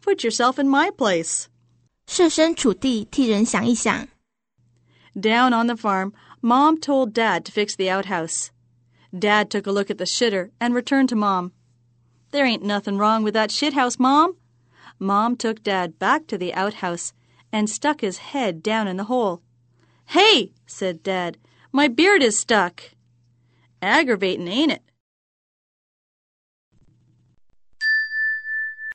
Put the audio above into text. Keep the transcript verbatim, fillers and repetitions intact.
Put yourself in my place. 设身处地替人想一想。 Down on the farm, Mom told Dad to fix the outhouse. Dad took a look at the shitter and returned to Mom. There ain't nothing wrong with that shithouse, Mom. Mom took Dad back to the outhouse and stuck his head down in the hole. Hey, said Dad, my beard is stuck. Aggravatin', ain't it?